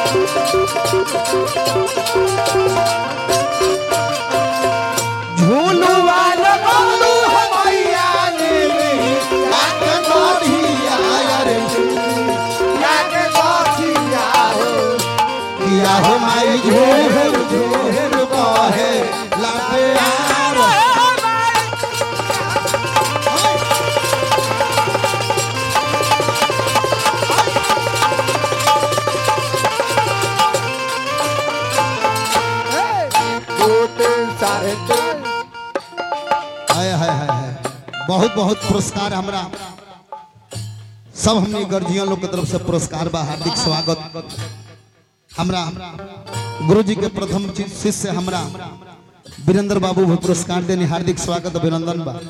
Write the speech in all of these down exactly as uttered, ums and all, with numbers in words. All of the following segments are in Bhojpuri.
झूलुआ लगलू हमैया ने आके गोठिया रे आके गोठिया हो किया हो माई झूर झूर बहे लागे यार हाय हाय हाय बहुत बहुत पुरस्कार हमरा सब हमने गर्जियन लोग के तरफ से पुरस्कार बा हार्दिक स्वागत हमरा गुरुजी के प्रथम शिष्य हमरा वीरेंद्र बाबू भी पुरस्कार देने हार्दिक स्वागत अभिनंदन बा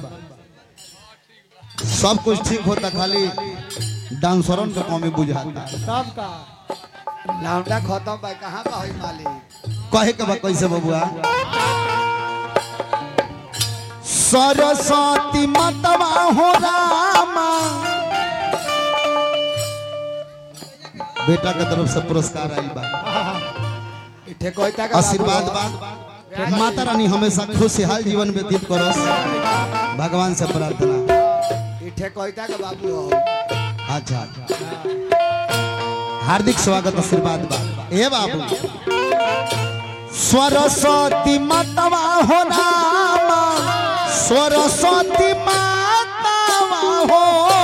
सब कुछ ठीक होता खाली डांसरन का कमी बुझाता सब का लौंडा खत्म भाई कहां का होई मालिक कहे के बा कैसे बबुआ सरस्वती मतवा हो रामा बेटा के तरफ से पुरस्कार आइल बा इठे कोइता का आशीर्वाद बा माता रानी हमेशा खुशहाल जीवन व्यतीत करो भगवान से प्रार्थना इठे कोइता का बाबू हो अच्छा हार्दिक स्वागत आशीर्वाद बा ए बाबू सरस्वती मतवा हो रामा सरस्वती मतवा हो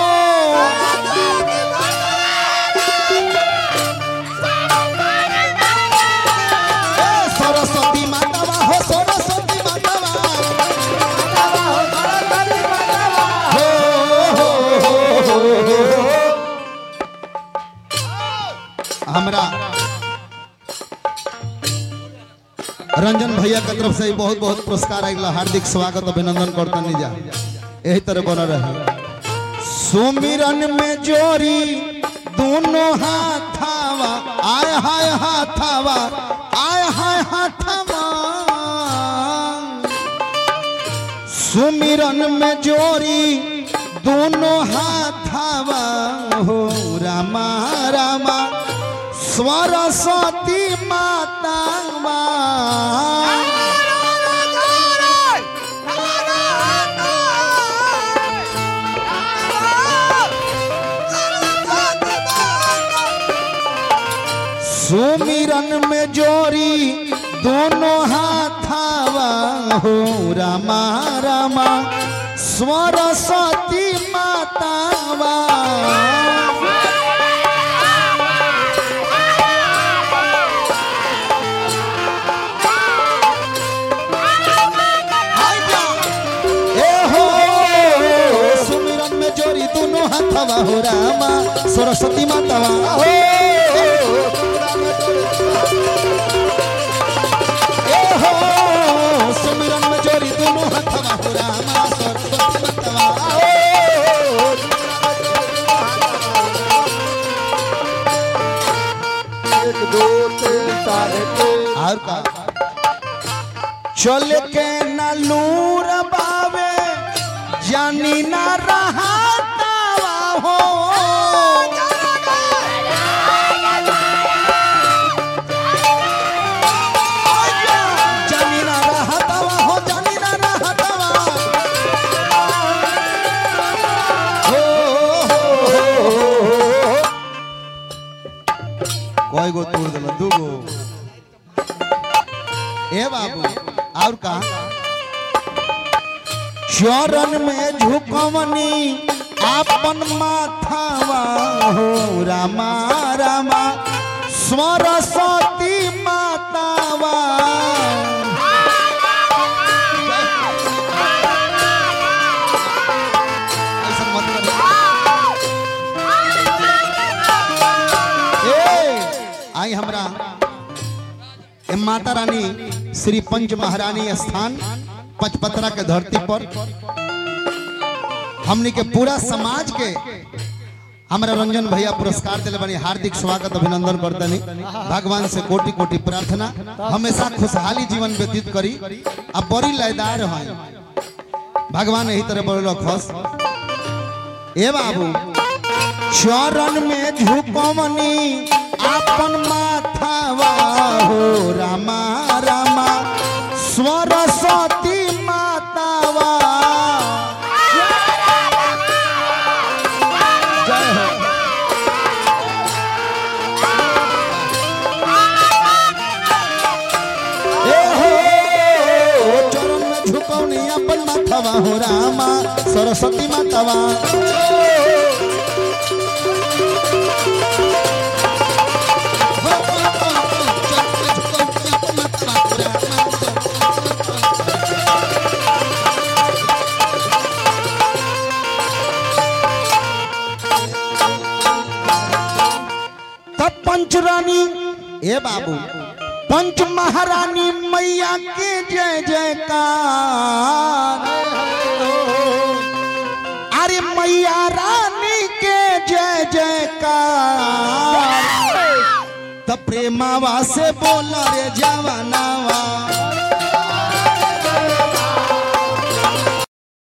सरस्वती मतवा हो सरस्वती मतवा हमरा रंजन भैया की तरफ से बहुत बहुत पुरस्कार आएगा हार्दिक स्वागत अभिनंदन करता नहीं जा यही तरह बना रहे सुमिरन में जोरी दोनों हाथावा आय हाय हाथावा आय हाय हाथावा सुमिरन में जोरी दोनों हाथावा हो रामा रामा सरस्वती माता सुमिरन में जोरी दोनों हाथावा हो रामा रामा सरस्वती मातावा हाथवा हो रामा सरस्वती मातावा हो ए हो सुमिरन में जोरी दोनों हाथवा हो रामा सरस्वती मातावा हो एक दो तीन चार और का चल के ना लूर बावे जानी ना रहा हो जानी ना रहतावा हो जानी ना रहतावा हो कोई गो तोड़ देला दू गो ए बाबू और का चरण में झुकवनी आपन माथावा हो रामा रामा सरस्वती मातावा आई हमरा माता रानी श्री पंच महारानी स्थान पचपतरा के धरती पर हमने के पूरा समाज के हमारा रंजन भैया पुरस्कार दिले बनी हार्दिक स्वागत अभिनंदन करतनी भगवान से कोटि कोटि प्रार्थना हमेशा खुशहाली जीवन व्यतीत करी अब बड़ी लयदार है भगवान यही तरह बोलो खुश ए बाबू चरण में झुकवनी आपन माथा अपन माथवा हो रामा सरस्वती मातावा तब पंचरानी ए बाबू पंच महारानी मैया के जय जयकार अरे मैया रानी के जय जयकार तब प्रेमावा से बोला रे जवानावा